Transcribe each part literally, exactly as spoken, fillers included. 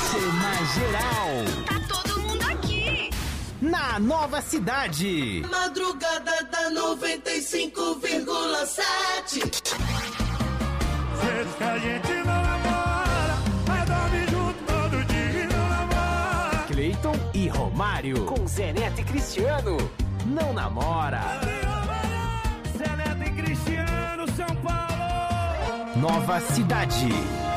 C na geral. Tá todo mundo aqui. Na Nova Cidade. Madrugada da noventa e cinco vírgula sete. Vezes que a gente não namora, mas dorme junto todo dia e não namora. Cleiton e Romário. Com Zé Neto e Cristiano. Não namora. Zé Neto e Cristiano, São Paulo. Nova Cidade.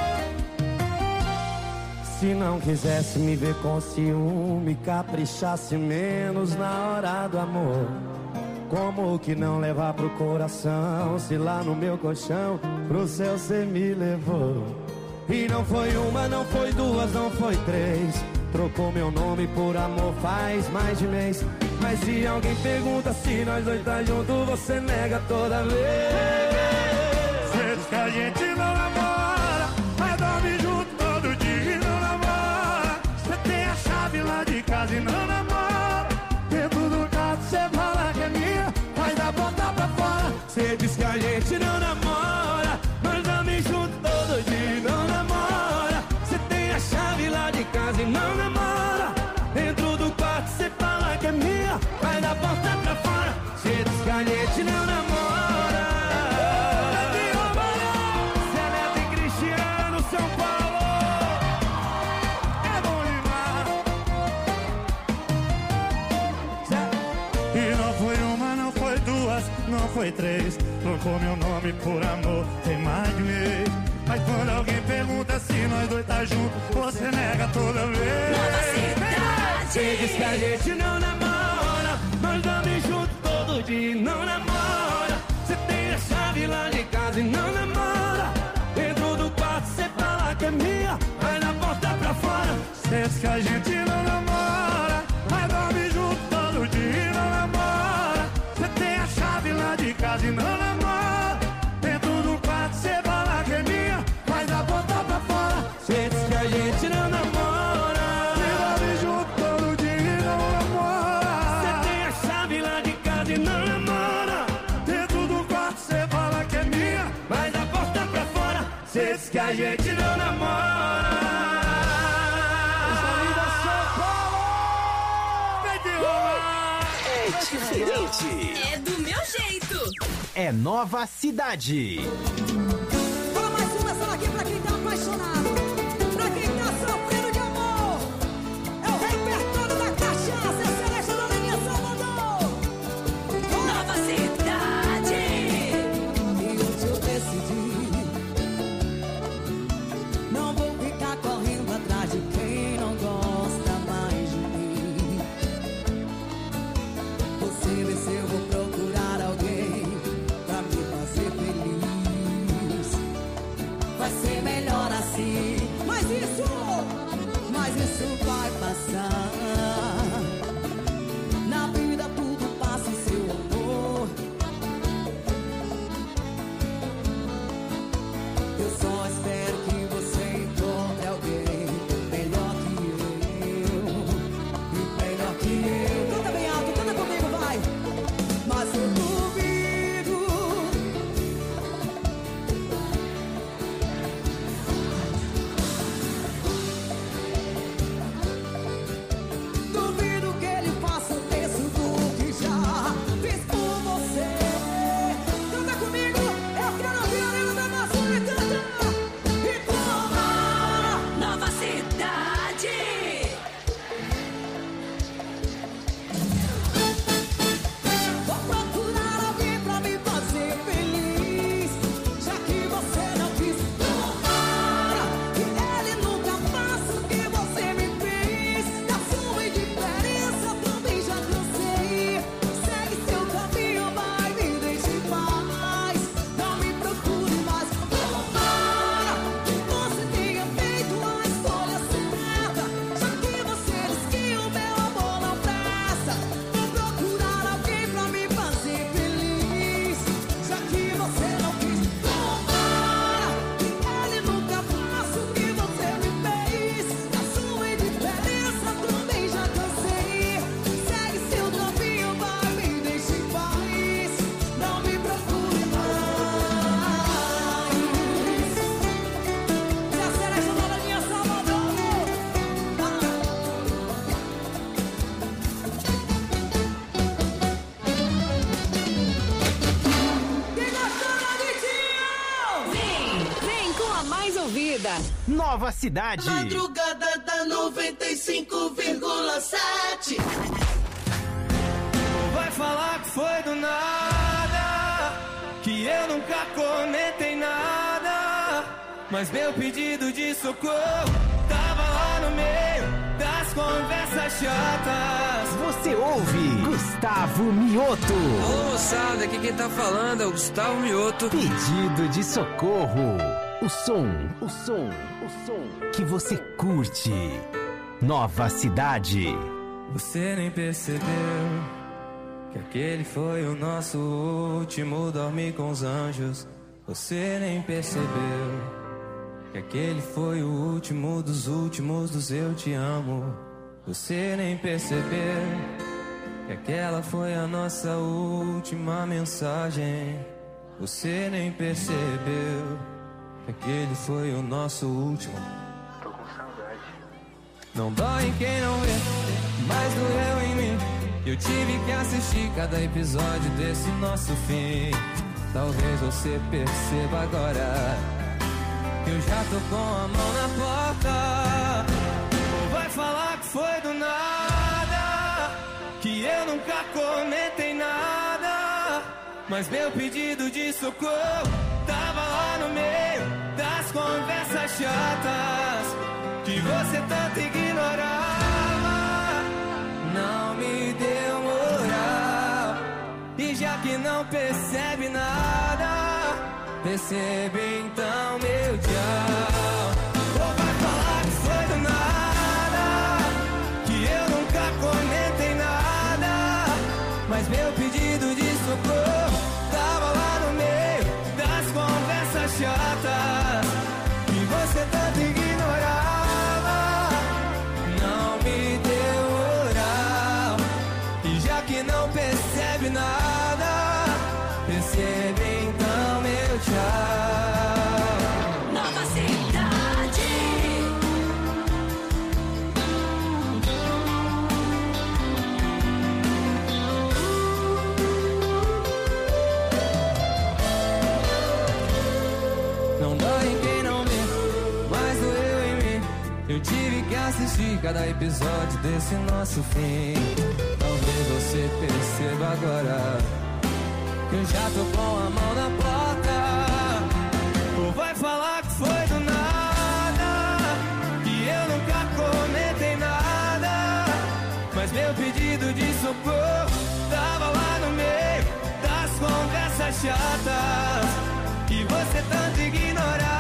Se não quisesse me ver com ciúme, caprichasse menos na hora do amor. Como que não levar pro coração, se lá no meu colchão pro céu cê me levou? E não foi uma, não foi duas, não foi três. Trocou meu nome por amor faz mais de mês. Mas se alguém pergunta se nós dois tá junto, você nega toda vez. Vezes que a gente não namora, mas dorme junto todo dia e não namora. Você tem a chave lá de casa e não namora. Dentro do carro cê fala que é minha, mas da porta pra fora cê diz que a gente não namora, mas dorme junto todo dia e não namora. Cê tem a chave lá de casa e não namora. Dentro do quarto cê fala que é minha, mas da porta pra fora cê diz que a gente não namora. Zé Neto e Cristiano, São Paulo. É bom demais. E não foi uma, não foi duas, não foi três. Trocou meu nome por amor, tem mais de mês. Mas quando alguém pergunta se nós dois tá junto, você nega toda vez. Nova Cidade. Cê diz que a gente não namora, mas dorme junto todo dia e não namora. Cê tem a chave lá de casa e não namora. Dentro do quarto cê fala que é minha, vai na porta pra fora. Cê diz que a gente não namora, mas dorme junto todo dia e não namora. Cê tem a chave lá de casa e não namora. Dentro do quarto cê fala que é minha, mas da porta pra fora. Cê diz que a gente não namora, Cê dorme junto todo dia e não namora. cê tem a chave lá de casa e não namora. Dentro do quarto cê fala que é minha, Mas da porta pra fora cê diz que a gente não namora. vem de rolar. É diferente. É do meu jeito. É Nova Cidade. Fala mais uma só aqui pra quem tá apaixonado. Pra quem tá sofrendo de amor. É o repertório da cachaça. É Celeste da Linha Salvador. Nova Cidade. E hoje eu decidi, não vou ficar correndo atrás de quem não gosta mais de mim. Você desceu, eu vou procurar alguém pra me fazer feliz. Vai ser melhor assim. Mas isso, mas isso vai passar. Na vida tudo passa, seu amor. Eu só espero que você encontre alguém melhor que eu. E melhor que eu. Canta bem alto, canta comigo, vai. Mas eu duvido. ouvida. Nova Cidade. Madrugada da noventa e cinco vírgula sete. Vai falar que foi do nada, que eu nunca comentei nada, mas meu pedido de socorro tava lá no meio das conversas chatas. Você ouve Gustavo Mioto. Alô, moçada, aqui quem tá falando é o Gustavo Mioto. Pedido de socorro. O som, o som, o som que você curte. Nova Cidade. Você nem percebeu que aquele foi o nosso último dormir com os anjos. Você nem percebeu que aquele foi o último dos últimos dos eu te amo. Você nem percebeu que aquela foi a nossa última mensagem. Você nem percebeu que aquele foi o nosso último. Tô com saudade. Não dói em quem não vê, mas doeu em mim. Eu tive que assistir cada episódio desse nosso fim. Talvez você perceba agora que eu já tô com a mão na porta. Ou vai falar que foi do nada, que eu nunca comentei nada, mas meu pedido de socorro tava lá no meio das conversas chatas que você tanto ignorava. Não me deu moral, e já que não percebe nada, percebe então meu tchau. Ou vai falar que foi do nada, que eu nunca comentei nada, mas meu pedido de socorro tava lá no meio das conversas chatas que você tanto ignorava. Não me deu moral, e já que não percebe nada, percebe então meu tchau. Nova Cidade. Não dói em quem não vê, mas doeu em mim. Eu tive que assistir cada episódio desse nosso fim. Talvez você perceba agora que eu já tô com a mão na porta. Ou vai falar que foi do nada, que eu nunca comentei nada, mas meu pedido de socorro tava lá no meio das conversas chatas que você tanto ignorava.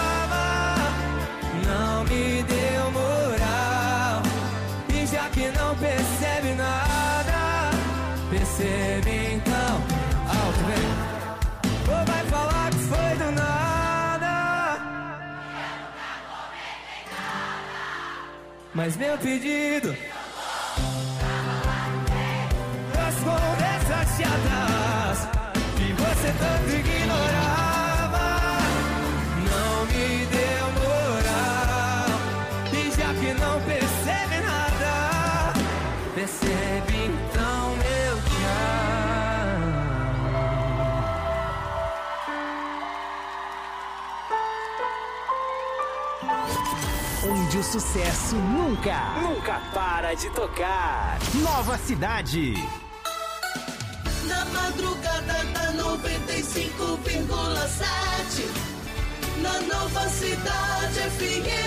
Não me deu moral, e já que não percebe nada, percebe então. Alto, vem. Ou vai falar que foi do nada, mas meu pedido das conversas chatas que você tanto ignorava. Não me deu moral, e já que não percebe nada, percebe então meu tchau. Onde o sucesso nunca, nunca para de tocar. Nova Cidade. Na madrugada da noventa e cinco vírgula sete. Na Nova Cidade F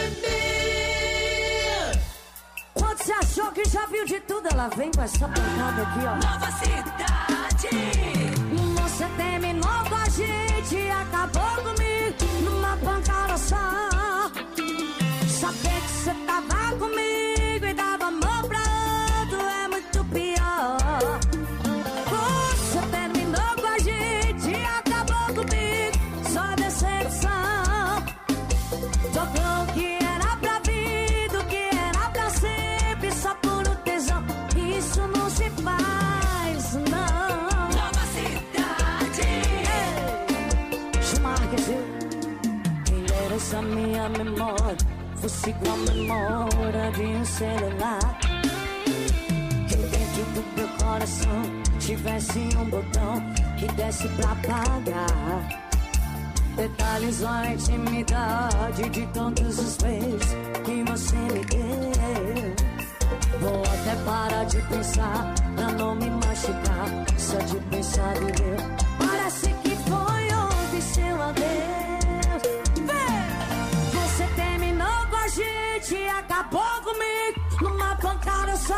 M. Quando você achou que já viu de tudo, ela vem com essa pancada aqui, ó. Nova Cidade. Você terminou com a gente e acabou comigo numa pancada só. Saber que você tava comigo e dava amor pra outro é muito pior. Você terminou com a gente e acabou comigo, só decepção. Trocou o que era pra vida, o que era pra sempre, só por um tesão. Isso não se faz, não. Nova Cidade. Ei, chamar que quem dera essa minha memória fosse igual a memória de um celular. Que dentro do meu coração tivesse um botão que desse pra apagar. Detalhes a intimidade de tantos os beijos que você me deu. Vou até parar de pensar pra não me machucar. Só de pensar em Deus, parece que foi ontem seu adeus. Vê! Você terminou com a gente e acabou comigo numa pancada só.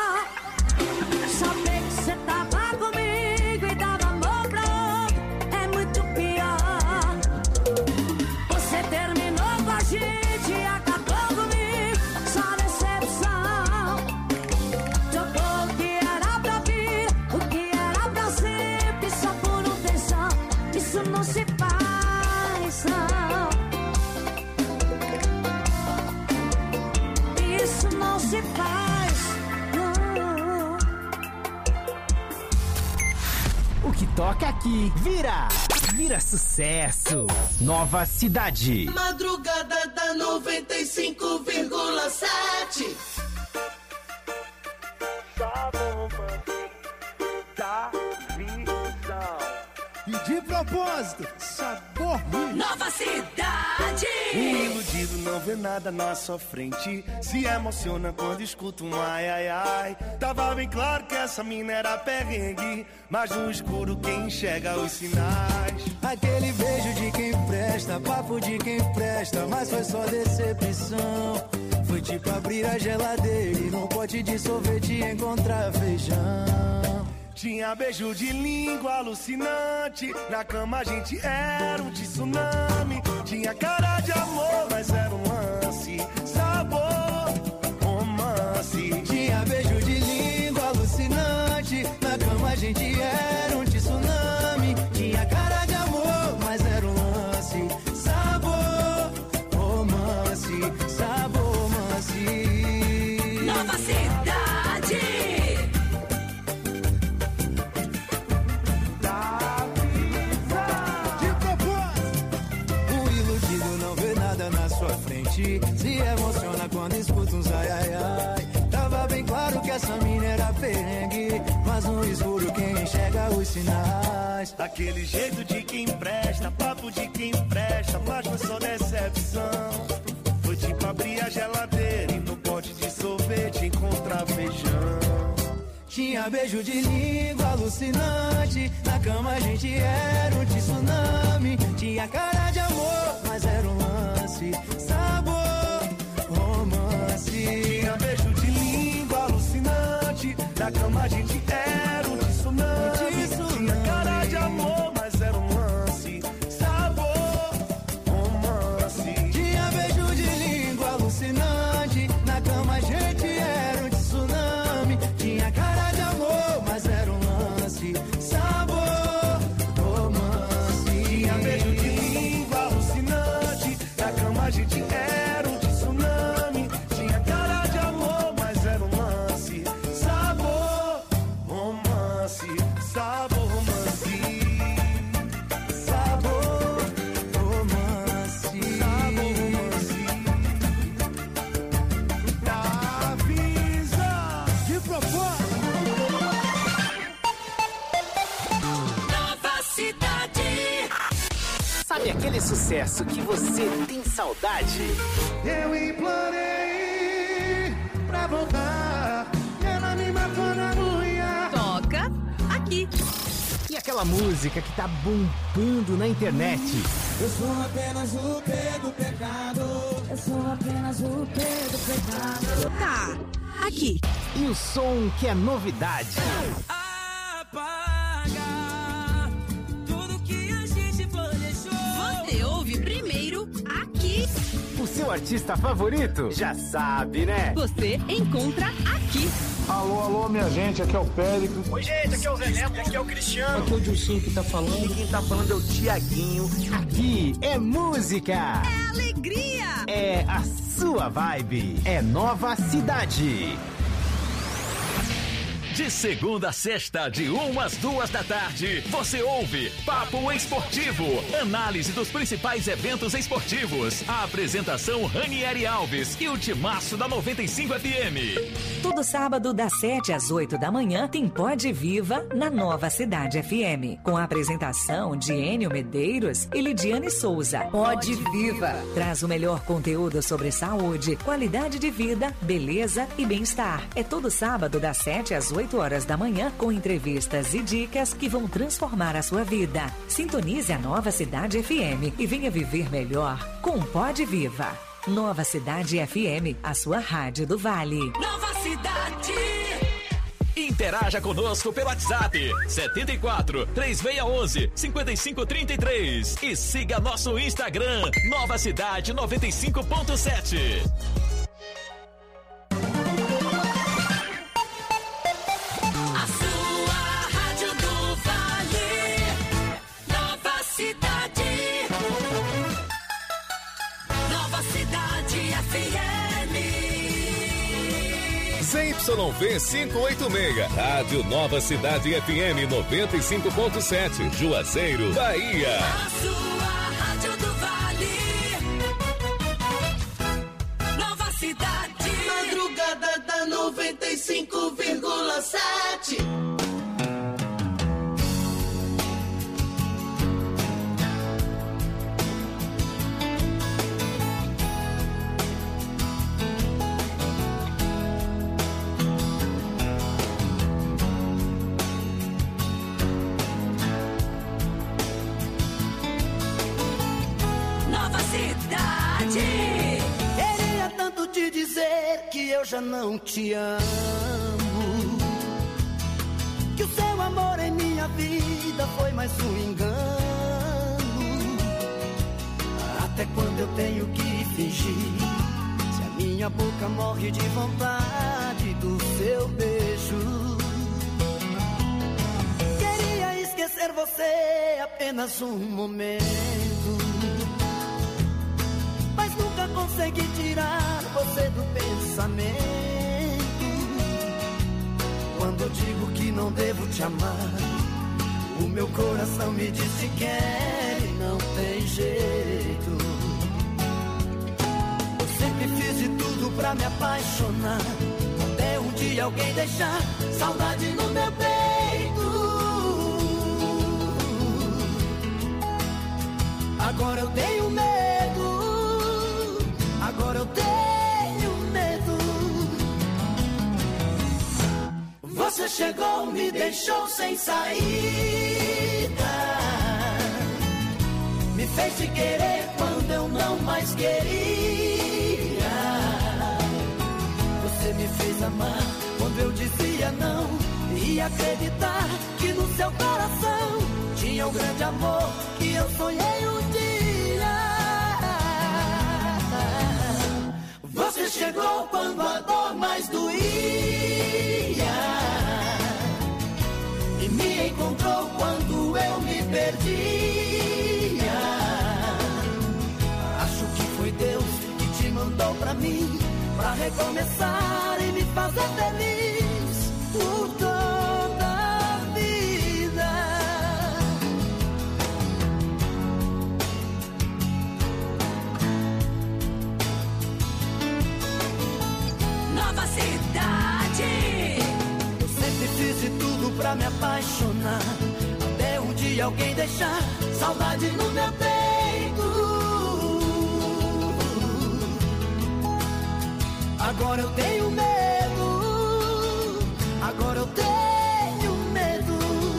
Saber que você tava comigo e dava amor pra outro é muito pior. Você terminou com a gente e acabou comigo, só decepção. Jogou o que era pra vir, o que era pra sempre, só por um tesão. Isso não se faz, não. Isso não se faz, não. O que toca aqui vira, vira sucesso. Nova Cidade. Madrugada da noventa e cinco vírgula sete. E de propósito, sabor Nova Cidade. Um iludido não vê nada na sua frente, se emociona quando escuta um ai ai ai. Tava bem claro que essa mina era perrengue, mas no escuro quem enxerga os sinais. Aquele beijo de quem presta, papo de quem presta, mas foi só decepção. Foi tipo abrir a geladeira e num pote de sorvete encontrar feijão. Tinha beijo de língua alucinante, na cama a gente era um tsunami. Tinha cara de amor, mas era um lance, sabor, romance. Tinha beijo de língua alucinante, na cama a gente era um tsunami. Tinha cara de amor, mas era um lance, sabor, romance, sabor, romance. Nova Cidade. Se emociona quando escuta uns ai ai ai. Tava bem claro que essa mina era perrengue, mas no escuro quem enxerga os sinais. Aquele jeito de quem presta, papo de quem presta, mas foi só decepção. Foi tipo abrir a geladeira e no pote de sorvete encontrar feijão. Tinha beijo de língua alucinante, na cama a gente era um tsunami. Tinha cara de amor, mas era um lance, sabor, romance. Tinha beijo de língua alucinante, na cama a gente era um tsunami. Tinha cara de amor, mas era um lance, sabor, romance. Tinha beijo de língua alucinante, na cama a gente era um tsunami. Tinha cara de amor, mas era um lance, sabor, romance. Tinha beijo de língua alucinante, na cama a gente era um tsunami. Tinha cara de amor, mas era um lance, sabor, romance, sabor, romance. Sabor, romance, Sabor, romance. Avisa de propósito. Nova Cidade. Sabe aquele sucesso que você tem saudade? Eu implorei pra voltar, e ela me matou na unha. Toca aqui. E aquela música que tá bombando na internet? Eu sou apenas o P do pecado. Eu sou apenas o P do pecado. Tá aqui. E o som que é novidade? Apaga tudo que a gente planejou. Você ouve primeiro aqui. O seu artista favorito? Já sabe, né? Você encontra aqui. Alô, alô, minha gente, aqui é o Périco. Oi, gente, aqui é o Zé Neto, aqui é o Cristiano. Aqui é o Dilcinho que tá falando. E quem tá falando é o Tiaguinho. Aqui é música. É alegria. É a sua vibe. É Nova Cidade. De segunda a sexta, de uma às duas da tarde, você ouve Papo Esportivo, análise dos principais eventos esportivos. A apresentação Ranieri Alves e o timaço da noventa e cinco F M. Todo sábado, das sete às oito da manhã, tem Pode Viva na Nova Cidade F M, com a apresentação de Enio Medeiros e Lidiane Souza. Pode Viva traz o melhor conteúdo sobre saúde, qualidade de vida, beleza e bem-estar. É todo sábado, das sete às oito horas da manhã, com entrevistas e dicas que vão transformar a sua vida. Sintonize a Nova Cidade F M e venha viver melhor com Pode Viva. Nova Cidade F M, a sua rádio do Vale. Nova Cidade. Interaja conosco pelo WhatsApp setenta e quatro, três seis um um, cinco cinco três três e siga nosso Instagram Nova Cidade noventa e cinco ponto sete. A sua rádio do Vale. Nova Cidade. Nova Cidade F M. Z Y V quinhentos e oitenta e seis, Rádio Nova Cidade F M noventa e cinco ponto sete, Juazeiro, Bahia. A sua rádio do Vale. Nova Cidade. Madrugada da noventa e cinco vírgula sete. Nova Cidade. Queria tanto te dizer que eu já não te amo, que o seu amor em minha vida foi mais um engano. Até quando eu tenho que fingir, se a minha boca morre de vontade do seu beijo? Queria esquecer você apenas um momento, mas nunca consegui tirar você do pensamento. Quando digo que não devo te amar, o meu coração me diz que quer e não tem jeito. Eu sempre fiz de tudo pra me apaixonar, até um dia alguém deixar saudade no meu peito. Agora eu tenho medo, agora eu tenho medo. Você chegou, me deixou sem saída, me fez te querer quando eu não mais queria. Você me fez amar quando eu dizia não, e acreditar que no seu coração tinha um grande amor que eu sonhei um dia. Você chegou quando a dor mais doía e me encontrou quando eu me perdia. Acho que foi Deus que te mandou pra mim, pra recomeçar e me fazer feliz por toda a vida. Nova Cidade. Eu sempre fiz de tudo pra me apaixonar, até um dia alguém deixar saudade no meu peito. Agora eu tenho medo, agora eu tenho medo.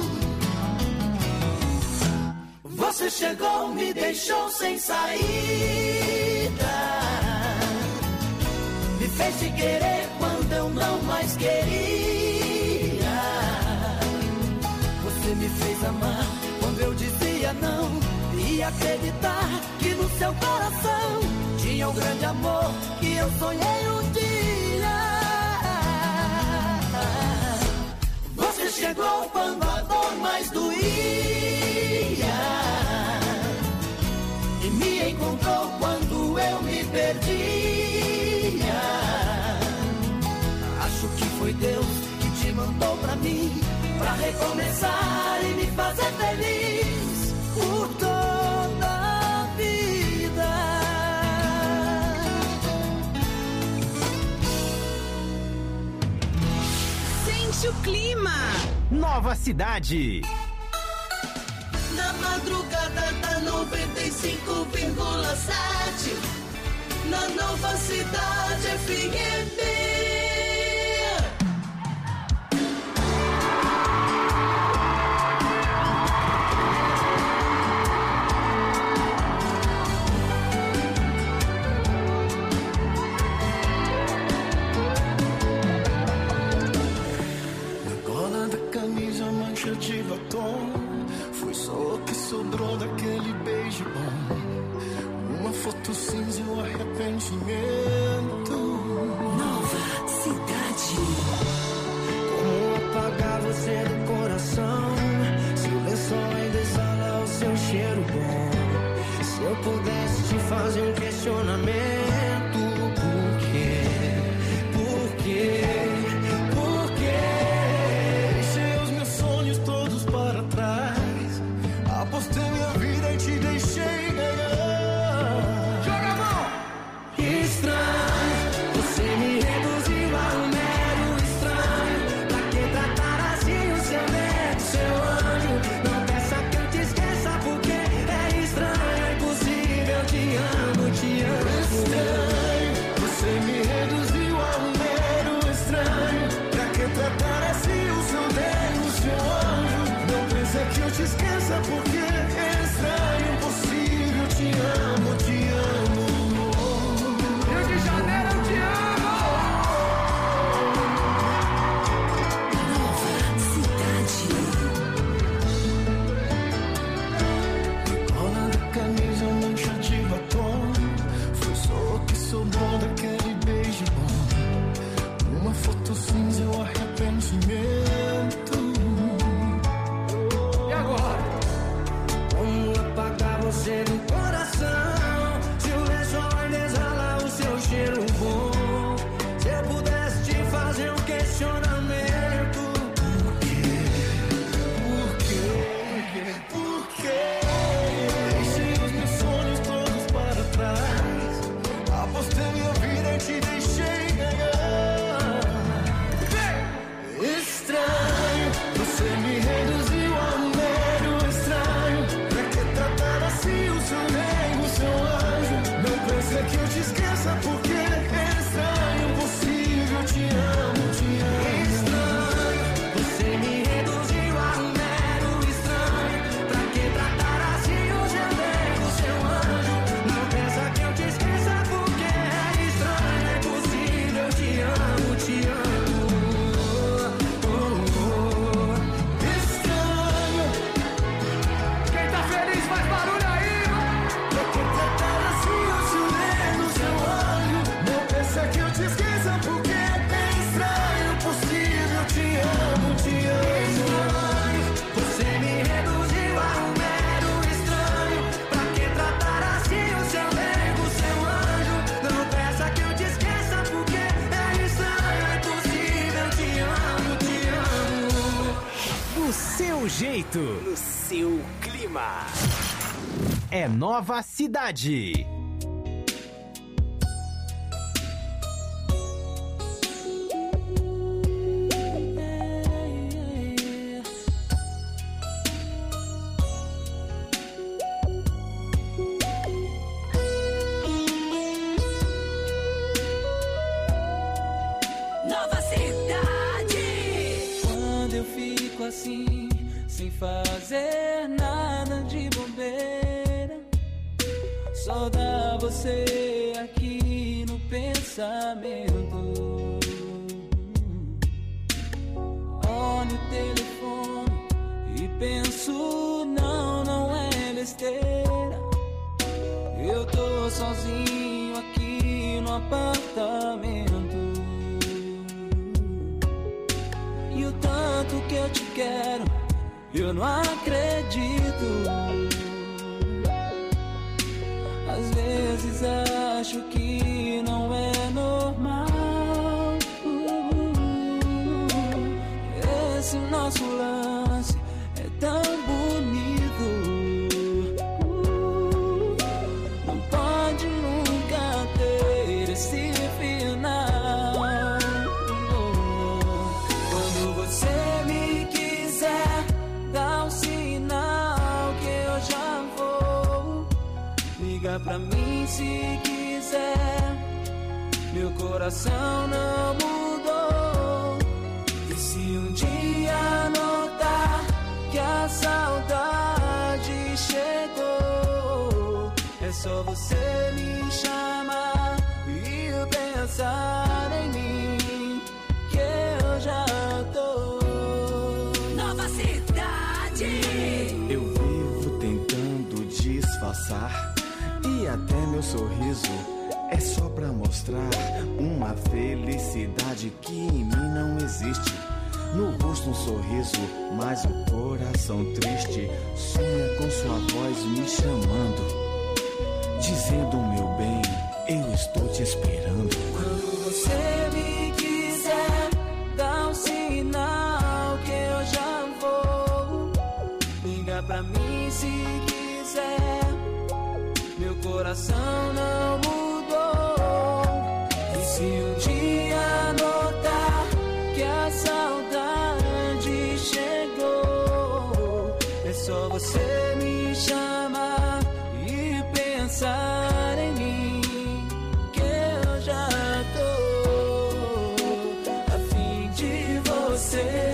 Você chegou, me deixou sem saída, me fez te querer quando eu não mais queria. Você me fez amar quando eu dizia não, e acreditar que no seu coração tinha um grande amor que eu sonhei um dia. Você chegou quando a dor mais doía e me encontrou quando eu me perdia. Acho que foi Deus que te mandou mandou pra mim, pra recomeçar e me fazer feliz por toda a vida. Sente o clima. Nova Cidade. Na madrugada da noventa e cinco vírgula sete, na Nova Cidade F M. Na gola da camisa, mancha de batom, foi só o que sobrou daquele beijo bom. Uma foto cinza e um arrependimento. Nova Cidade. Como apagar você do coração, se o lençol ainda exala o seu cheiro bom. Se eu pudesse te fazer um questionamento, por quê? Por quê? Por quê? Deixei os meus sonhos todos para trás, apostei minha vida e te deixei ganhar. Joga a mão! Estranho, você me reduziu a um mero estranho. Pra que tratar assim o seu neto, seu anjo? Não peça que eu te esqueça, porque é estranho, é impossível. Te amo, te amo. Estranho, você me reduziu a um mero estranho. Pra que tratar assim o seu Deus, o seu anjo? Não pensa que eu te esqueça, porque é estranho, impossível. Te amo, te amo. Rio de Janeiro, eu te amo! Nova Cidade. Cola da camisa, mancha de batom, foi só o que sobrou daquele beijo bom. Uma foto cinza e um arrependimento. E agora? Como apagar você do coração, se o lençol ainda exala o seu cheiro bom? Se eu pudesse te fazer um questionamento, Por quê? Por quê? Por quê? Deixei os meus sonhos todos para trás, apostei minha vida e te deixei ganhar. Estranho, você me reduziu a um mero estranho. Pra que tratar assim o seu rei, o seu anjo? Não pensa que eu te esqueça, porque é estranho, impossível. Te amo, te amo. estranho, você me reduziu a um mero estranho. Pra que tratar assim o seu bem, o seu anjo? Não pensa que eu te esqueça, porque é estranho, é impossível. Te amo, te amo. Estranho, Quem tá feliz faz barulho aí, pra que tratar assim o seu rei, o seu anjo? Não pensa que eu te esqueça, porque é estranho, impossível. Te amo, te amo. Você me reduziu a um mero estranho. Pra que tratar assim o seu bem, o seu anjo? Não peça que eu te esqueça, porque é estranho, é impossível. Te amo, te amo. Do seu jeito, no seu clima. É Nova Cidade. Nova Cidade. Quando eu fico assim, sem fazer nada de bobeira, só dá você aqui no pensamento. Olho o telefone e penso, não, não é besteira. Eu tô sozinho aqui no apartamento. E o tanto que eu te quero, eu não acredito. Às vezes acho que não é normal. meu coração não mudou. E se um dia notar que a saudade chegou, é só você me chamar e pensar em mim, que eu já tô. Nova cidade. Eu vivo tentando disfarçar, e até meu sorriso é só pra mostrar uma felicidade que em mim não existe. No rosto um sorriso, mas o coração triste sonha com sua voz me chamando, dizendo: meu bem, eu estou te esperando. Quando você me quiser, dá um sinal que eu já vou. Liga pra mim se quiser, meu coração não mudou. E se um dia notar que a saudade chegou, é só você me chamar e pensar em mim, que eu já tô a fim de você.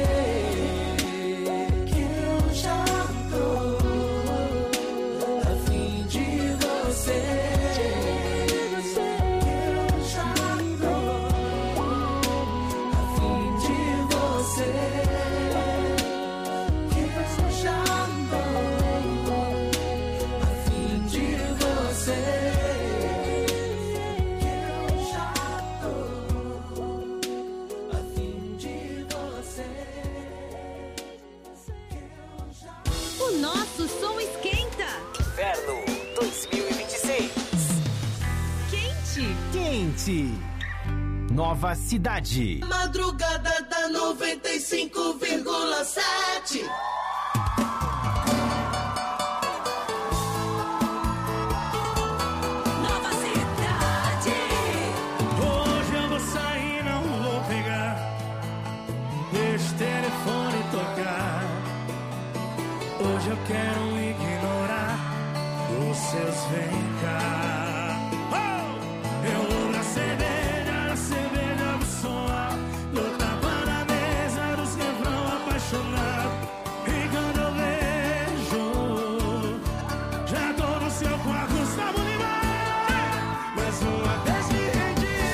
Nova Cidade. Madrugada da noventa e cinco vírgula sete. Nova Cidade. Hoje eu vou sair, não vou pegar, deixa o telefone tocar. Hoje eu quero ignorar os seus vem cá. Oh! Eu vou na cerveja, na cerveja do som, no tapa na mesa dos refrão apaixonado. E quando eu vejo, já tô no seu quarto, Gustavo Lima. Mais uma vez me rendi,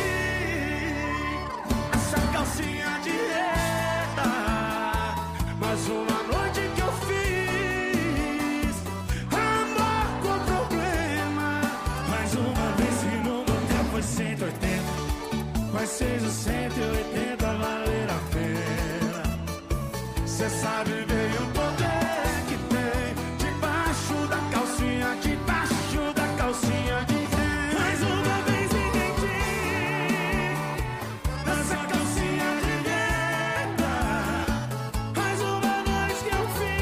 essa calcinha de reta. Mais uma noite que eu fiz amor com problema. Mais uma vez que no motel foi cento e oitenta, mas fez o cento e oitenta valer a pena. Cê sabe bem o poder que tem debaixo da calcinha, debaixo da calcinha de dentro. Mais uma vez me entendi, nessa calcinha de dentro. Mais uma noite que eu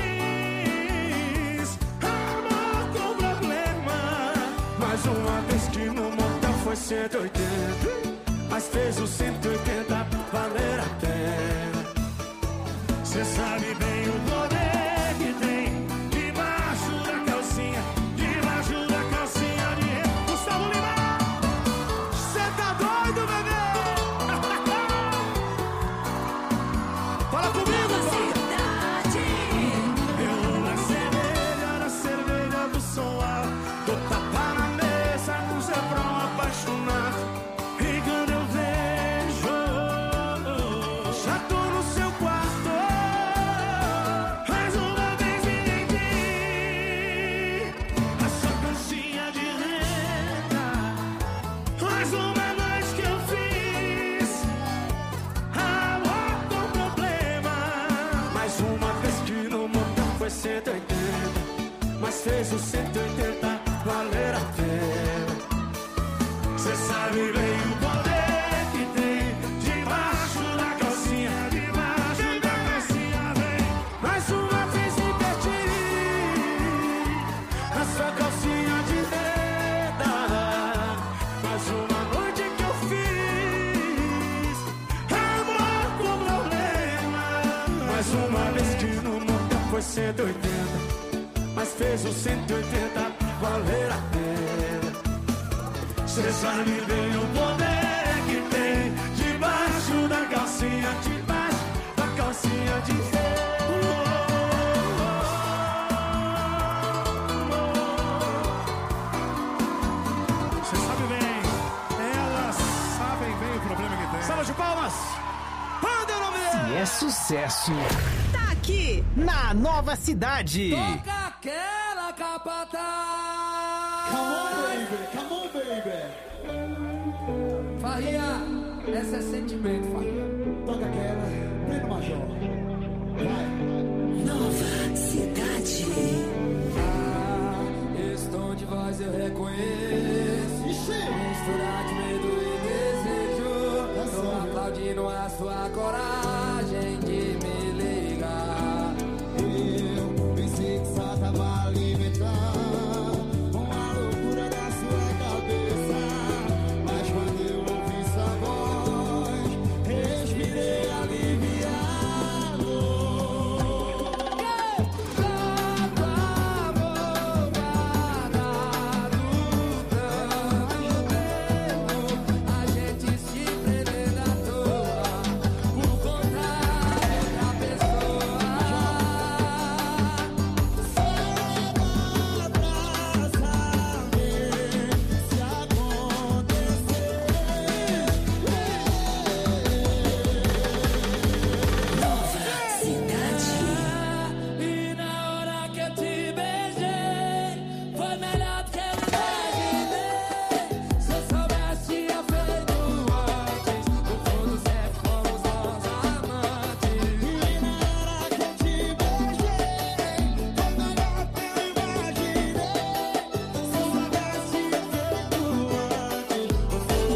fiz amor com problema. Mais uma vez que no motel foi cento e oitenta, mas fez o cento e oitenta valer a pena. Cê sabe bem o poder que tem debaixo da calcinha, debaixo da calcinha de renda. Gustavo Lima, cê tá doido, bebê? Fala comigo, Nova Cidade. eu vou na cerveja, na cerveja do som alto, tô tapa na mesa com seu prão apaixonado. E quando eu vejo, já tô no seu quarto. Mais uma vez me entendi, a sua calcinha de renda. Mais uma noite que eu fiz amor com problema. Mais uma vez que no motel foi cento e oitenta, mas fez o cento e oitenta valer a pena. Cê sabe bem o poder que tem debaixo da calcinha, debaixo da calcinha vem. Mais uma vez me perdi, a sua calcinha de renda. Mais uma noite que eu fiz amor com problema. Mais uma vez que no motel foi cento e oitenta, mas fez o cento e oitenta valer a pena. Cê sabe bem o poder que de palmas. Manda o nome Se dele. é sucesso, Tá aqui na Nova Cidade. Toca aquela capataz. Come on, baby. Come on, baby. Farria, esse é sentimento, Farria. Toca aquela. Pleno major. Vai. Nova Cidade. Ah, esse tom de voz eu reconheço. Mistura de medo e desejo. Tô aplaudindo a sua coragem de me ligar. Eu pensei que só tava alimentando com a loucura da sua cabeça. Mas quando eu ouvi sua voz, respirei aliviado. Tava guardado tanto tempo, a gente se prendendo à toa, por conta de outra pessoa. Só pra saber se acontecer. Nova Cidade. E na hora que eu te beijei, foi melhor do que eu imaginei. Se eu soubesse, tinha feito antes. No fundo, sempre fomos nós amantes. E na hora que eu te beijei, foi melhor do que eu imaginei. Se eu soubesse, tinha feito antes. No fundo, sempre fomos dois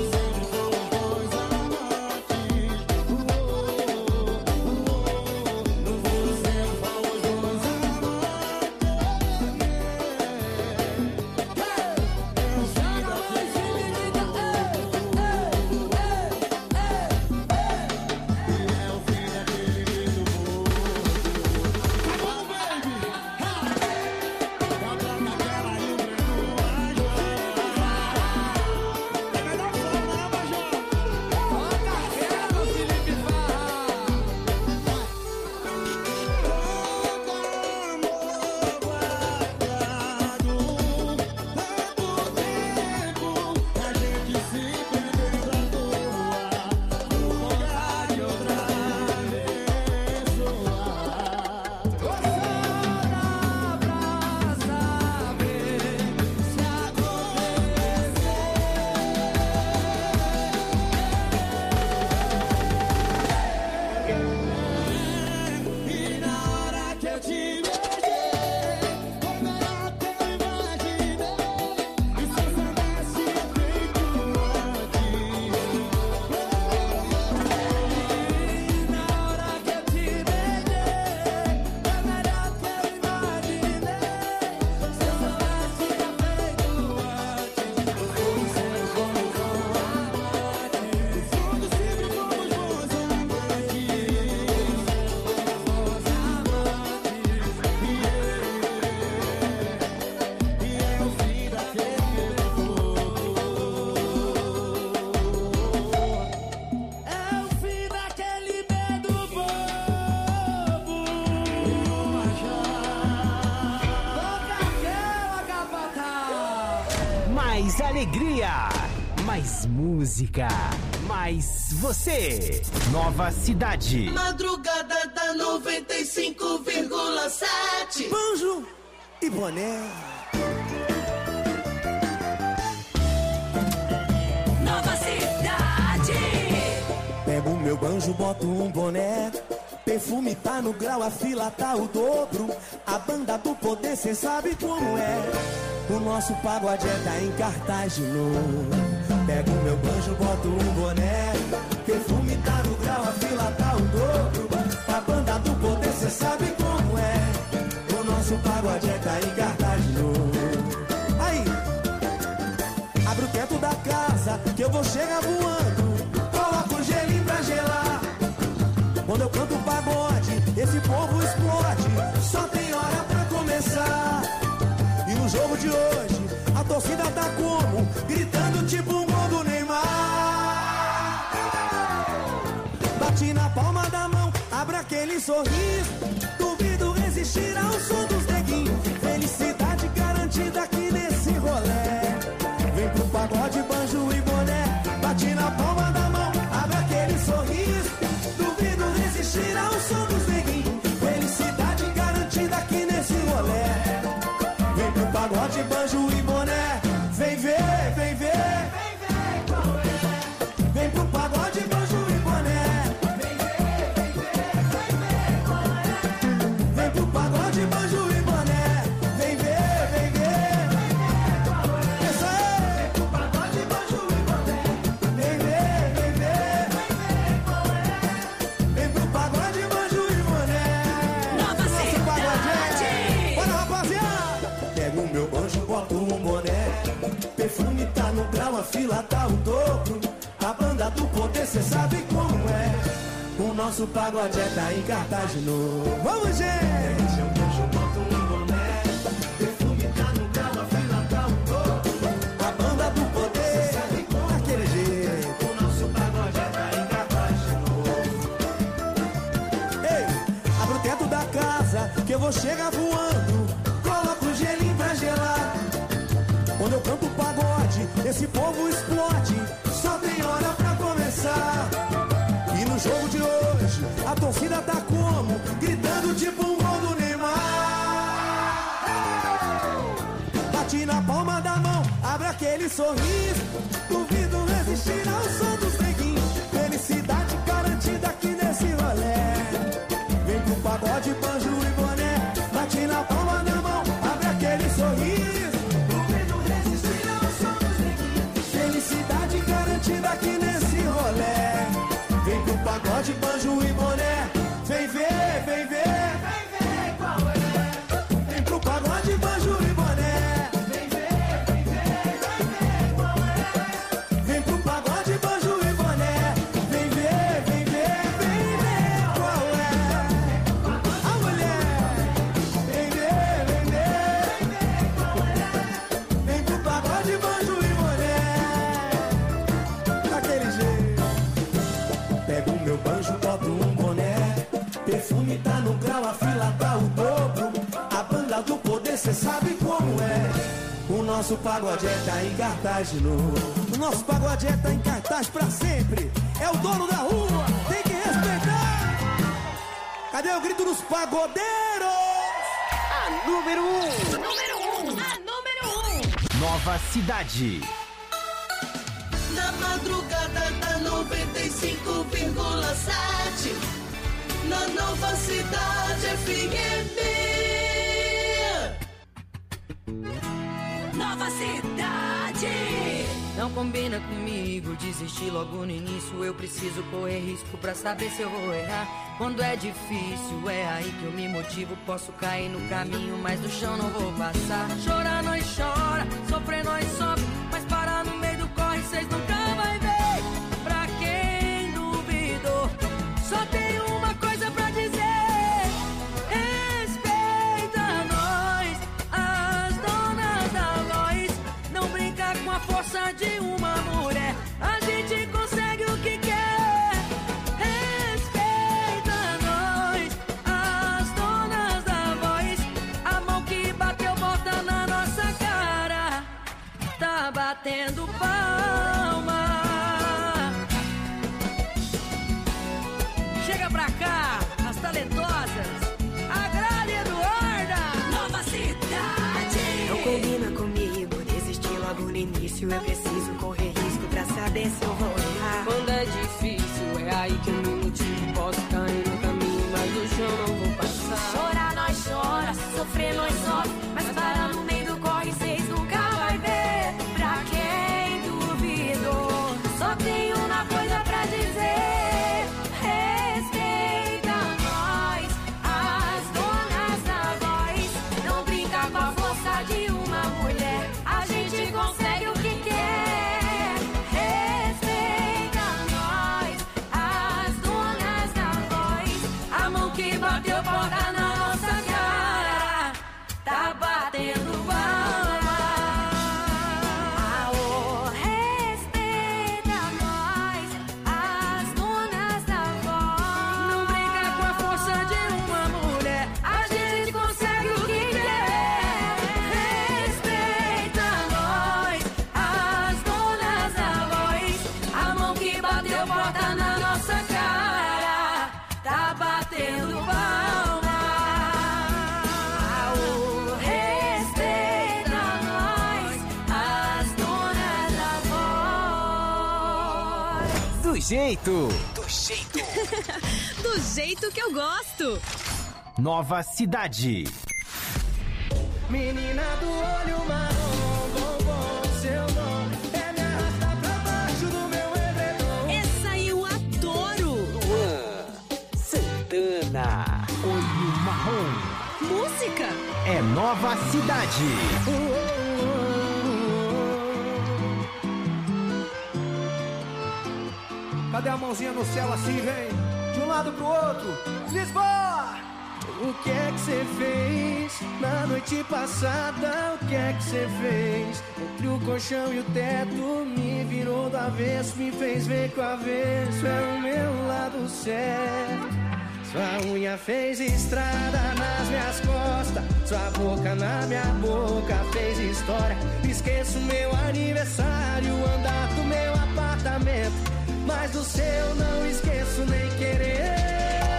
Mais alegria, mais música, mais você. Nova Cidade. Madrugada da noventa e cinco vírgula sete. Banjo e boné. Nova Cidade. Pego o meu banjo, boto um boné. Perfume tá no grau, a fila tá o dobro. A banda do poder, cê sabe como é. O nosso pagode é tá em cartaz de novo. Pego o meu banjo, boto um boné. Perfume tá no grau, a fila tá o dobro. A banda do poder, cê sabe como é. O nosso pagode é tá em cartaz de novo. Aí, abre o teto da casa, que eu vou chegar voando. Coloca o gelinho pra gelar. Quando eu canto pagode, esse povo explode. Só tem hora pra começar. E no jogo de hoje, a torcida tá como? Gritando tipo um gol do Neymar. Bate na palma da mão, abre aquele sorriso. Duvido resistir ao som dos neguinhos. Felicidade garantida aqui nesse rolê. Vem pro pagode, banjo e boné. Bate na palma da mão, abre aquele sorriso. fila tá o dobro. A banda do poder, cê sabe como é. O nosso pagode é tá em cartaz de novo. Vamos, gente! Eu beijo, boto um boné. Perfume tá no carro, a fila tá o dobro. A banda do poder, cê sabe como aquele jeito. O nosso pagode é tá em cartaz de novo. Ei, abre o teto da casa que eu vou chegar voando. Coloca o gelinho pra gelar. Quando eu canto pagode, esse povo explode. Só tem hora pra começar. E no jogo de hoje, a torcida tá como? Gritando tipo um gol do Neymar. Bate na palma da mão, abre aquele sorriso. Duvido resistir ao som dos neguinhos. Felicidade garantida aqui nesse rolê. Vem pro pagode, banjo e boné. Bate na palma da mão, abre aquele sorriso. Felicidade garantida aqui nesse rolê. Vem pro pagode, banjo e boné. Vem ver, vem ver, vem ver qual é. Vem pro pagode, banjo e boné. Vem ver, vem ver, vem ver qual é. Vem pro pagode, banjo e boné. Vem ver, vem ver, vem ver qual é. A mulher. Vem ver, vem ver, vem ver qual é. Vem pro pagode, banjo e boné. Daquele jeito. Pego o meu banjo, boto um boné. Perfume tá no grau, a fila tá o dobro. A banda do poder, cê sabe como é. O nosso pagode é tá em cartaz de novo. O nosso pagode é tá em cartaz pra sempre. É o dono da rua, tem que respeitar. Cadê o grito dos pagodeiros? A número um. Número um. A número um. Nova Cidade. Na madrugada da noventa e cinco vírgula sete, na Nova Cidade F M. Nova Cidade. Não combina comigo desistir logo no início. Eu preciso correr risco pra saber se eu vou errar. Quando é difícil, é aí que eu me motivo. Posso cair no caminho, mas do chão não vou passar. Chorar nós chora, sofrer nós sofre, mas parar no meio do corre cês nunca vai ver. Pra quem duvidou, só tem uma coisa pra dizer: respeita nós, as donas da voz. Não brinca com a força de uma mulher, a gente consegue o que quer. Respeita nós, as donas da voz. A mão que bateu bota na nossa cara, tá batendo palma. Chega pra cá, as talentosas, a Gralha Eduarda. Nova Cidade. Não combina comigo desistir logo no início. Eu preciso correr risco pra saber se eu vou errar. Quando é difícil, é aí que eu me motivo. Posso cair no caminho, mas do chão não vou passar. Chorar nós chora, sofrer nós sofre, mas parar no meio do corre cês nunca vai ver. Pra quem duvidou, só tem uma coisa pra dizer: respeita nós, as donas da voz. Não brinca com a força de uma mulher, a gente consegue o que quer. Respeita nós, as donas da voz. A mão que bateu bota na nossa cara, tá batendo palma. Aô, respeita nós, as donas da voz. Não brinca com a força de uma mulher, A gente consegue o que quer. Respeita nós, as donas da voz. A mão que bateu bota na nossa cara, tá batendo palma. Aô, respeita nós, as donas da voz. Do jeito. Do jeito. Do jeito que eu gosto. Nova Cidade. Menina do olho marrom, bombom, seu nome é me arrastar pra baixo do meu edredom. Essa eu adoro. Luan Santana. Olho marrom. Música. É Nova Cidade. Cadê a mãozinha no céu assim, vem? De um lado pro outro. Lisboa! O que é que você fez na noite passada? O que é que você fez? Entre o colchão e o teto me virou do avesso, me fez ver que o avesso é o meu lado certo. Sua unha fez estrada nas minhas costas, sua boca na minha boca fez história. Esqueço meu aniversário, andar do meu apartamento, mas do seu não esqueço nem querendo.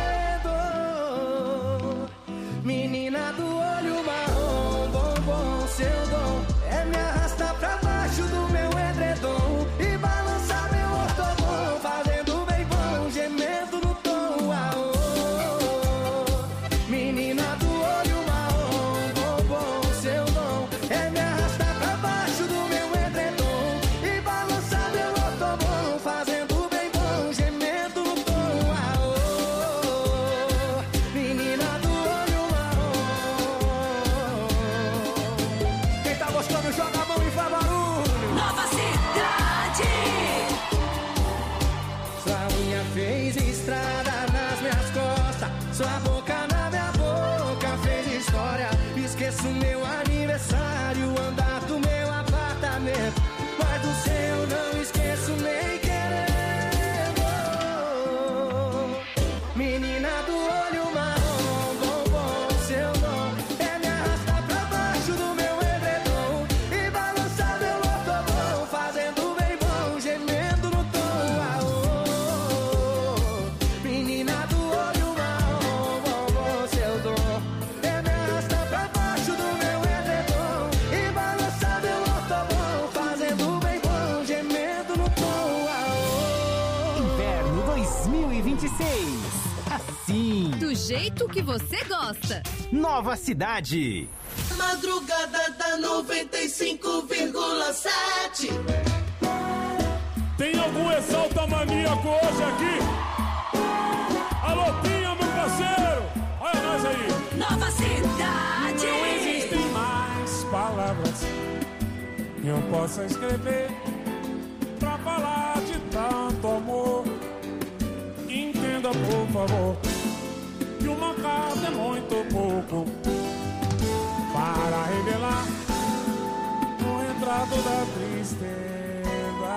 Menina do olho marrom, bombom, seu dom é me arrastar pra baixo do meu edredom e balançar meu ortobom, fazendo bem bom, gemendo no tom. Ah, oh, oh. Menina do olho marrom, bombom, seu dom é me arrastar pra baixo do meu edredom e balançar meu ortobom, fazendo bem bom, gemendo no tom. Ah, oh, oh. Menina do joga a mão e faz barulho. Nova Cidade. Sua unha fez estrada nas minhas costas, sua boca na minha boca fez história. Esqueço meu aniversário, andar do meu apartamento, mas do seu não esqueço nem querendo. Menina do olho marrom, bombom, seu dom é me arrastar pra baixo do meu edredom e balançar meu ortobom, fazendo bem bom, gemendo no tom. Ah, oh, oh. Menina do olho marrom, bombom, seu dom é me arrastar pra baixo do meu edredom e balançar meu ortobom, fazendo bem bom, gemendo no tom. Ah, oh. Inverno dois mil e vinte e seis. Assim. Do jeito que você gosta. Nova Cidade. Madrugada da noventa e cinco vírgula sete. Tem algum exalta maníaco hoje aqui? Alô, Pinha, meu parceiro. Olha nós aí. Nova Cidade. Não existem mais palavras que eu possa escrever pra falar de tanto amor. Entenda, por favor, que uma carta é muito pouco para revelar o retrato da tristeza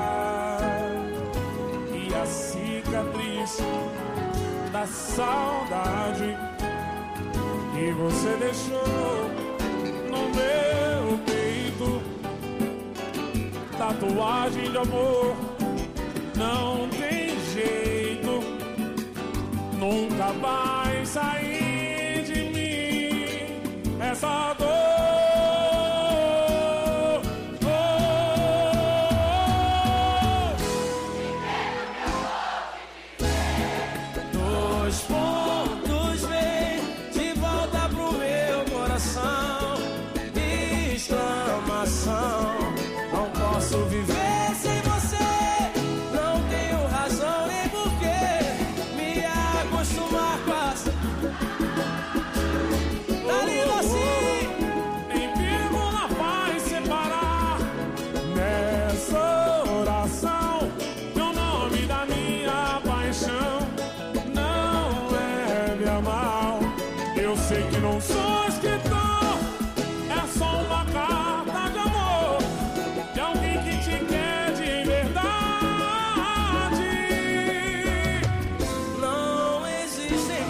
e a cicatriz da saudade que você deixou no meu peito. Tatuagem de amor não tem jeito, nunca vai sair de mim essa dor. Oh. Dois pontos vem de volta pro meu coração, exclamação. Não posso viver sem você, não tenho razão nem porquê me acostumar com essa. Tá lindo assim. Nem vírgula vai separar nessa oração meu nome da minha paixão. Não é me amar, eu sei que não sou escritor, é só uma carta de amor de alguém que te quer de verdade. Não existem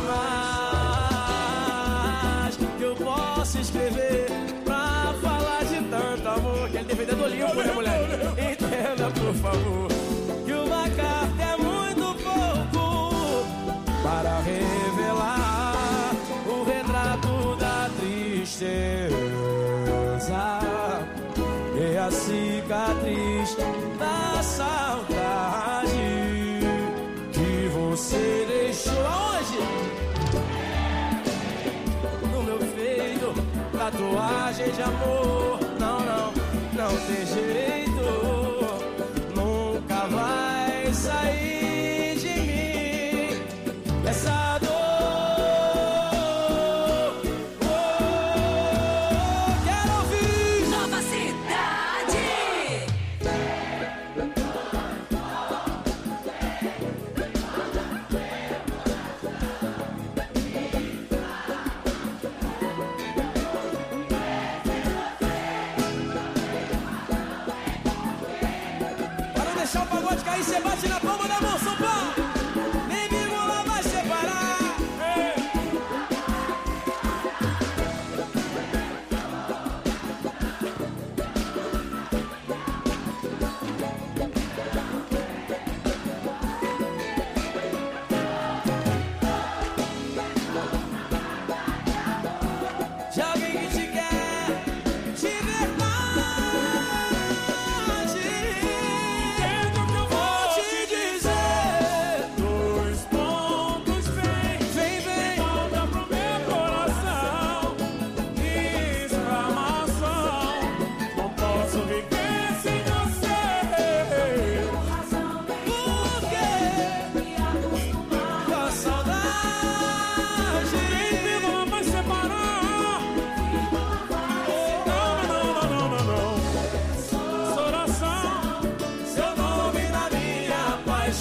mais que eu possa escrever pra falar de tanto amor. Aquele D V D do Limpo, né, mulher? Entenda, por favor, que uma carta é muito pouco para revelar o retrato da tristeza e a cicatriz da saudade que você deixou aonde? No meu peito, tatuagem de amor. Não, não, não tem jeito, nunca vai sair de mim essa dor.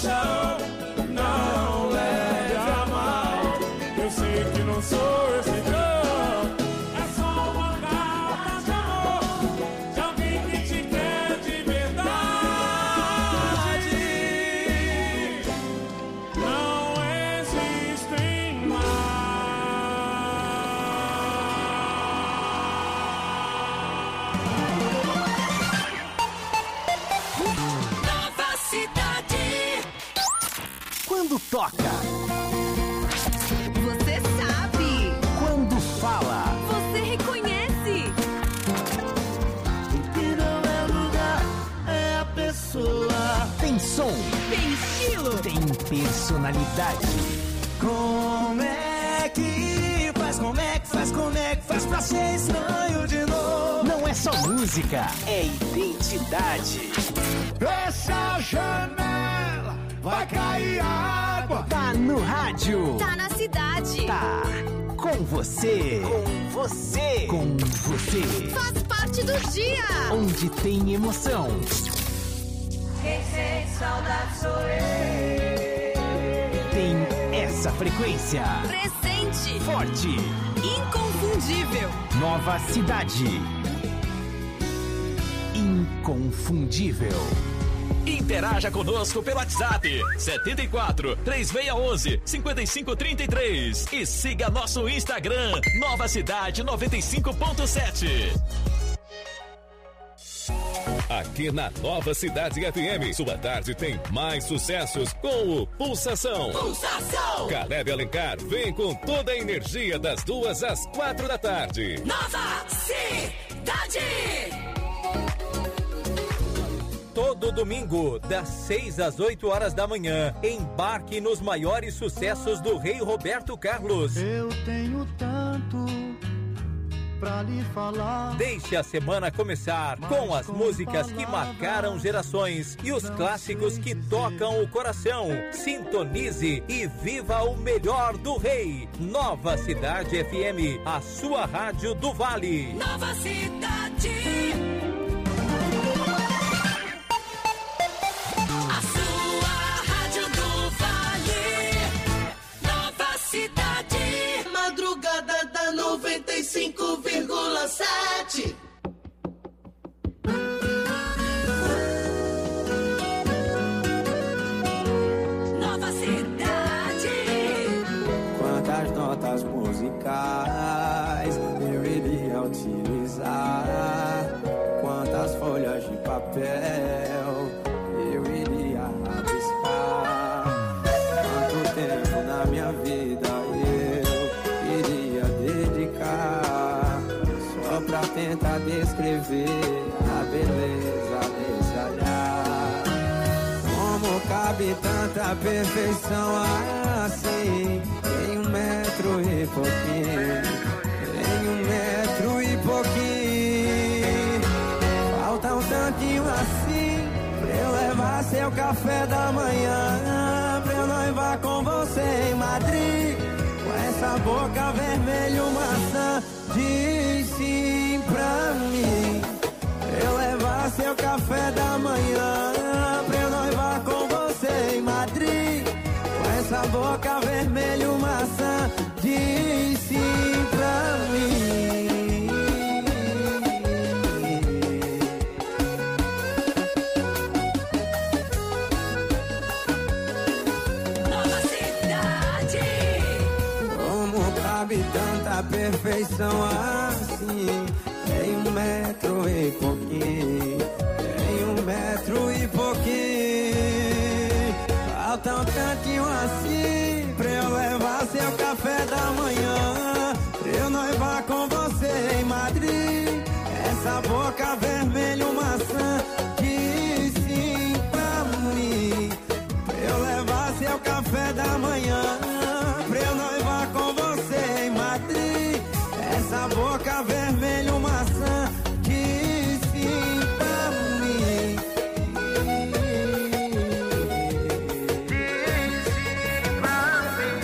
paixão, não leve a mal. Eu sei que não sou esse cão, é só uma carta de amor de alguém que te quer de verdade. Não existem Nova Cidade. Quando toca, Você sabe. quando fala, Você reconhece. O que não é lugar é a pessoa. tem som, Tem estilo. tem personalidade. Como é que faz, como é que faz, como é que faz pra ser estranho de novo? Não é só música, é identidade. Fecha a janela, vai cair água. Tá no rádio, Tá na cidade. tá com você, com você, com você. Faz parte do dia. Onde tem emoção, Quem sente saudade sou eu. tem essa frequência. Presente. Forte, Inconfundível. Nova Cidade. Inconfundível. Interaja conosco pelo WhatsApp setenta e quatro, três seis um um, cinco cinco três três e siga nosso Instagram Nova Cidade noventa e cinco ponto sete. Aqui na Nova Cidade F M, sua tarde tem mais sucessos com o Pulsação. Pulsação. Caleb Alencar vem com toda a energia das duas às quatro da tarde. Nova Cidade. Todo domingo, das seis às oito horas da manhã, embarque nos maiores sucessos do rei Roberto Carlos. Eu tenho tanto pra lhe falar. Deixe a semana começar com as músicas que marcaram gerações e os clássicos que tocam o coração. Sintonize e viva o melhor do rei. Nova Cidade F M, a sua rádio do Vale. Nova Cidade. A sua rádio do Vale. Nova Cidade. Madrugada da noventa e cinco vírgula sete. Nova Cidade. Quantas notas musicais eu iria utilizar? Quantas folhas de papel eu iria rabiscar? Quanto tempo na minha vida eu iria dedicar só pra tentar descrever a beleza desse olhar? Como cabe tanta perfeição assim em um metro e pouquinho, em um metro e pouquinho? Falta um tantinho assim pra eu levar seu café da manhã, pra eu noivar com você em Madrid. Com essa boca vermelha, maçã, diz sim pra mim. Pra eu levar seu café da manhã, pra eu noivar com você em Madrid. Com essa boca vermelha, maçã, diz sim pra mim. Nova Cidade. Como cabe tanta perfeição assim em um metro e pouquinho, em um metro e pouquinho? Falta um tantinho assim pra eu levar seu café da manhã, pra eu noivar com você em Madrid. Essa boca vermelha, maçã, diz sim pra mim. Pra eu levar seu café da manhã, pra eu noivar com você em Madrid. Essa boca vermelha, maçã, diz sim pra mim. Diz sim pra mim.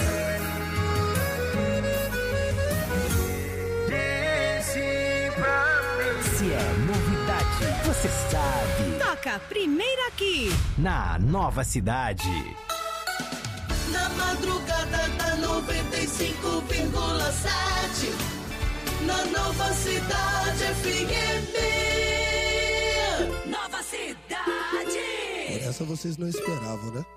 Diz sim pra mim. Se é novidade, você sabe. Toca. toca primeiro aqui. Na Nova Cidade. Na madrugada da noventa e cinco vírgula sete, na Nova Cidade F M. Nova Cidade. Por essa vocês não esperavam, né?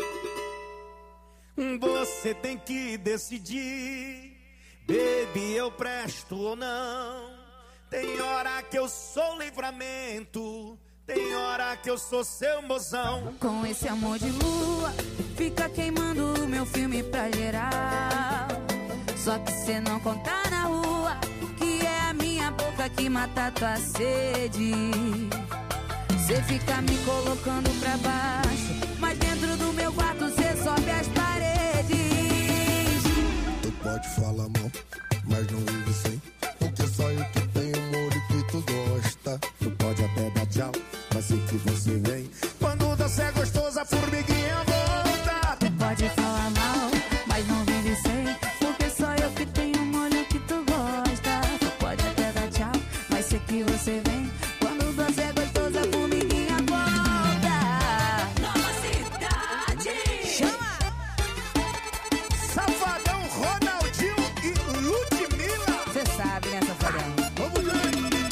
Você tem que decidir, baby, eu presto ou não. Tem hora que eu sou livramento, tem hora que eu sou seu mozão. Com esse amor de lua, fica queimando o meu filme pra geral. Só que cê não conta na rua, que é a minha boca que mata tua sede. Cê fica me colocando pra baixo, mas dentro do meu quarto cê sobe as paredes. Tu pode falar mal, mas não vive sem, porque só eu que tenho o molho que tu gosta. Tu pode até dar tchau, mas sei que você vem. Quando você é gostoso, a formiguinha volta. Tu pode falar mal, mas não vive sem, porque só eu que tenho o molho que tu gosta. Tu pode até dar tchau, mas sei que você vem. Quando você é gostoso, a formiguinha volta. Nova Cidade. Chama! Safadão, Ronaldinho e Ludmilla. Você sabe, né, Safadão? Vamos ver!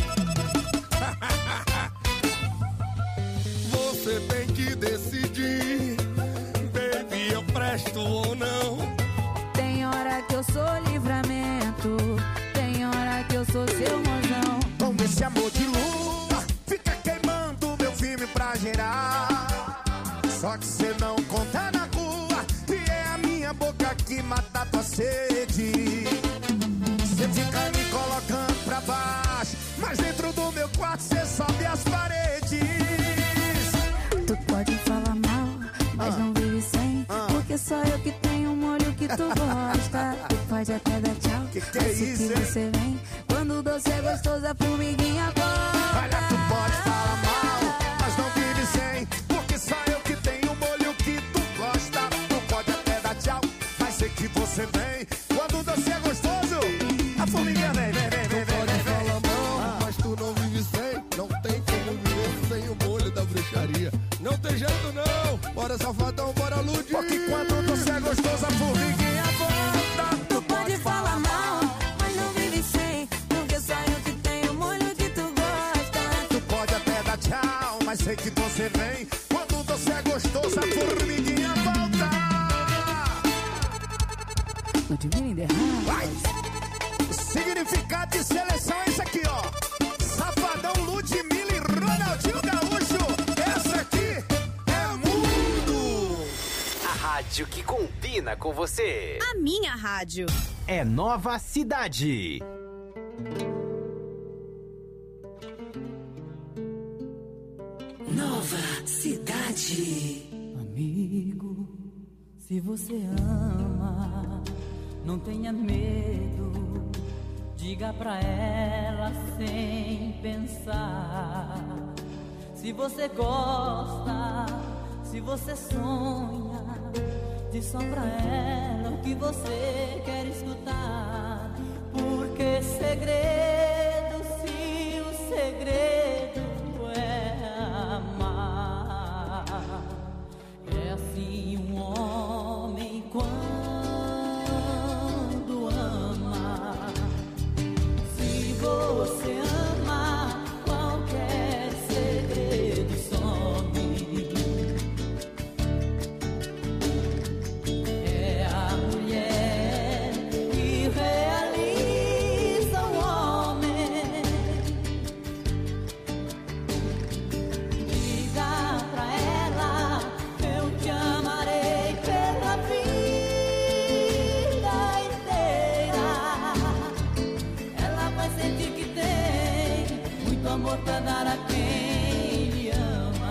Você tem que decidir, baby, eu presto ou não. Tem hora que eu sou livramento, tem hora que eu sou seu mozão. Com esse amor de lua, fica queimando meu filme pra gerar. Só que cê não conta na rua, que é a minha boca que mata tua sede. Cê fica me colocando pra baixo, mas dentro do meu quarto cê sobe as paredes. Tu pode falar mal, mas Ah. não vive sem, Ah. porque só eu que tenho o molho que tu gosta. Tu pode até dar tchau, Que que é mas sei isso, que hein? você vem. Quando o doce é gostoso, a formiguinha volta. Olha, tu pode falar mal, mas não vive sem, porque só eu que tenho o molho que tu gosta. Tu pode até dar tchau, mas sei que você vem. Quando você é gostoso, a formiguinha vem, vem, vem, vem, vem, Pode vem, falar vem. mal, Ah. mas tu não vive sem. Não tem como viver sem o molho da bruxaria. Não tem jeito não. Bora, Safadão, bora, Lud. Porque quando você é gostoso, a formiguinha volta. Tu pode falar mal, mas não vive sem, porque só eu que tenho o molho que tu gosta. Tu pode até dar tchau, mas sei que você vem. Quando você é gostoso, a formiguinha volta. Ludmilla in the house. Vai! O significado de seleção é esse aqui, ó. Safadão, Ludmilla e Ronaldinho Gaúcho. Essa aqui é mundo. A rádio que combina com você. A minha rádio. É Nova Cidade. Nova Cidade. Amigo, se você ama, não tenha medo. Diga pra ela sem pensar. Se você gosta, se você sonha, diz só pra ela o que você quer escutar. Porque segredo, se o segredo é amar, é assim um homem quando ama. Se você ama, qualquer segredo some. É a mulher que realiza o homem. Diga pra ela, eu te amarei pela vida inteira. Ela vai sentir que tem muito amor pra dar a quem lhe ama.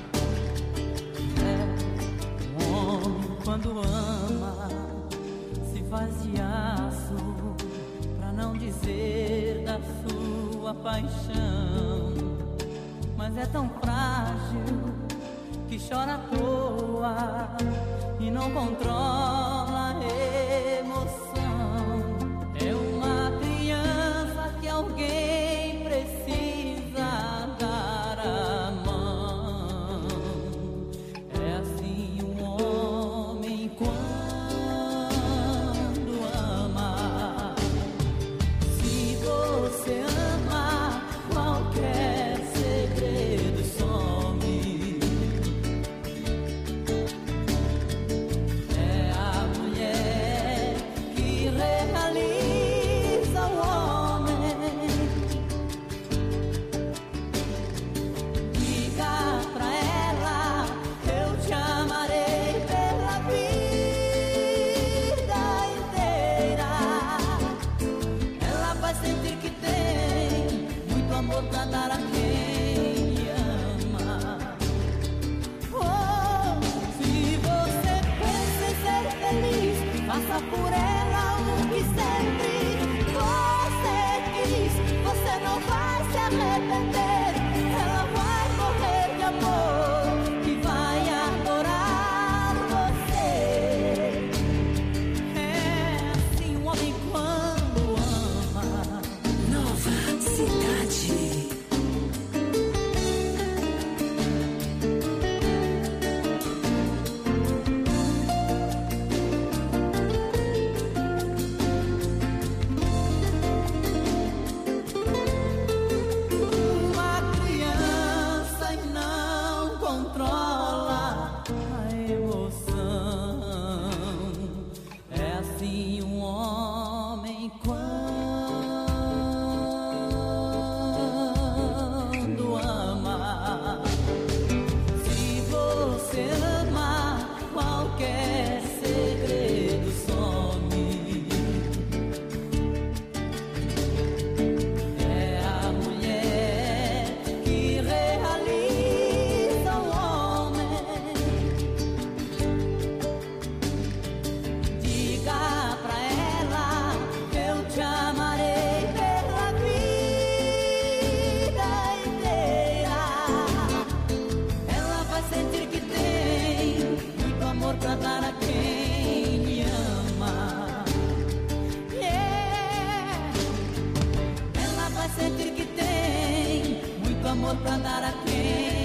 É, um homem quando ama se faz de aço, pra não dizer da sua paixão. Mas é tão frágil que chora à toa e não controla a emoção. É uma criança que alguém precisa dar a mão. faça por ela o que sempre você quis. Você não vai se arrepender. Ela vai morrer de amor e vai adorar você. É assim um homem quando ama. Nova Cidade. Uma criança e não controla a emoção. É assim um homem quando ama. Se você ama, qualquer segredo some. É a mulher que realiza o homem. Diga pra ela que eu te amarei pela vida inteira. Ela vai sentir que tem muito amor pra dar a quem me ama. Yeah. Ela vai sentir que tem muito amor pra dar a quem